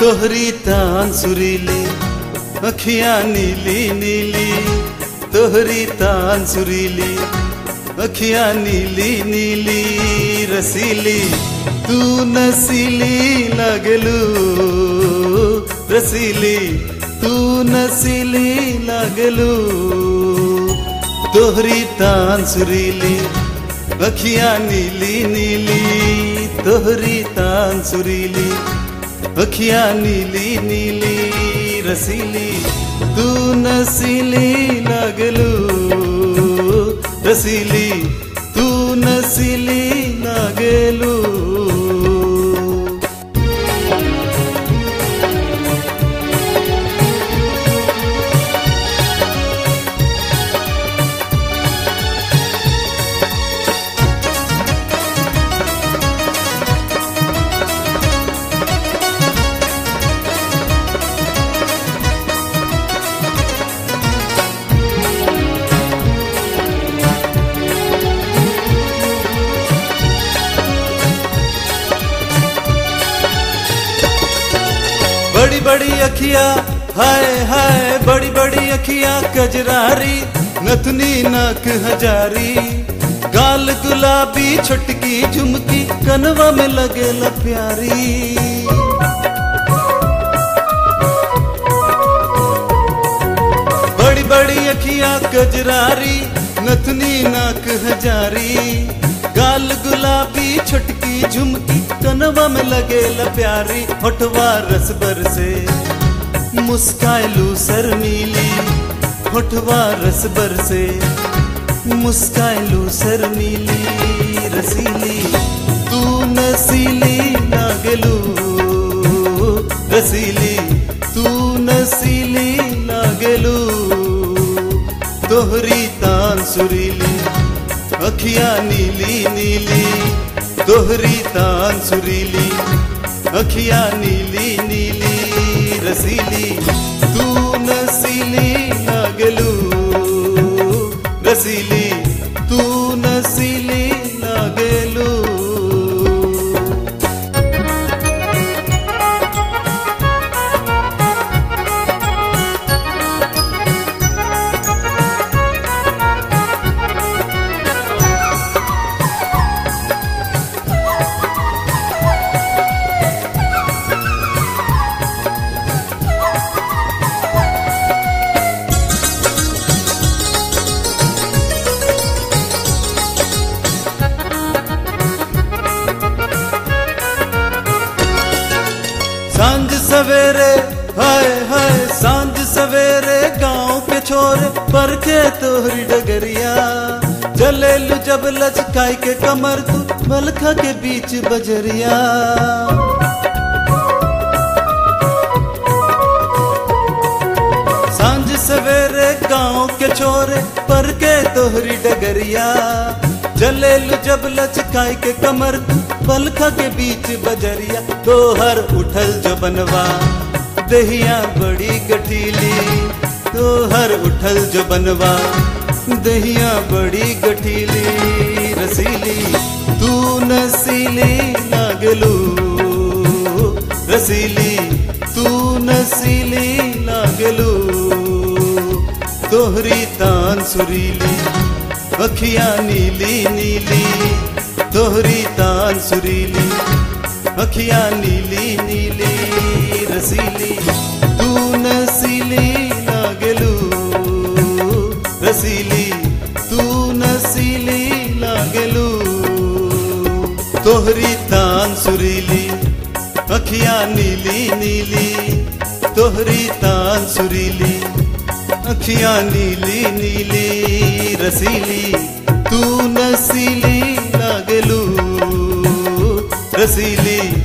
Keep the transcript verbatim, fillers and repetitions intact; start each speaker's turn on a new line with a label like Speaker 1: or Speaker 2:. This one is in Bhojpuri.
Speaker 1: तोहरी तान सुरीली अखियां नीली नीली, तोहरी तान सुरीली अखियां नीली नीली रसीली, तू नसीली लागलू रसीली, तू नसीली लागलू। तोहरी तान सुरीली अखियां नीली नीली, तोहरी तान सुरीली अखियां नीली नीली रसीली, तू नसीली लागलू रसीली, तू नसीली लागलू। बड़ी बड़ी अखिया हाय हाय, बड़ी बड़ी अखिया कजरारी, नथनी नाक हजारी, गाल गुलाबी छुटकी झुमकी, कनवा में लगे ल प्यारी। बड़ी बड़ी अखिया कजरारी, नथनी नाक हजारी, गाल गुलाबी छुटकी झुमकी, कनवा में लगे ल प्यारी। होठवा रस बरसे मुस्काएलू शर्मीली, होठवा रस बरसे मुस्काएलू शर्मीली रसीली, तू नसीली लागलू रसीली, तू नसीली लागलू। तोहरी तान सुरीली अखियां नीली नीली, तोहरी तान सुरीली अखियां नीली नीली रसीली, तू नसीली लागलू रसीली, तू नसीली लागलू। सांझ सवेरे हाय हाय, सांझ सवेरे गांव के छोरे परखे तोहरी डगरिया, जलेलू जब लचकाई के कमर तू बलखा के बीच बजरिया। सांझ सवेरे गांव के छोरे परखे तोहरी डगरिया, जलेलू जब लचकाई के कमर तू बलखा के बीच बजरिया। तोहर उठल जो बनवा दहिया बड़ी गठीली, तोहर उठल जो बनवा दहिया बड़ी गठीली रसीली, तू नसीली लागलू रसीली, तू नसीली लागलू। तोहरी तान सुरीली अखियां नीली नीली, तोहरी तान सुरीली अखियां नीली नीली रसीली, तू नसीली लागलू रसीली, तू नसीली लागलू। तोहरी तान सुरीली अखियां नीली नीली, तोहरी तान सुरीली अखियां नीली नीली रसीली, तू नसीली लागलू रसीली,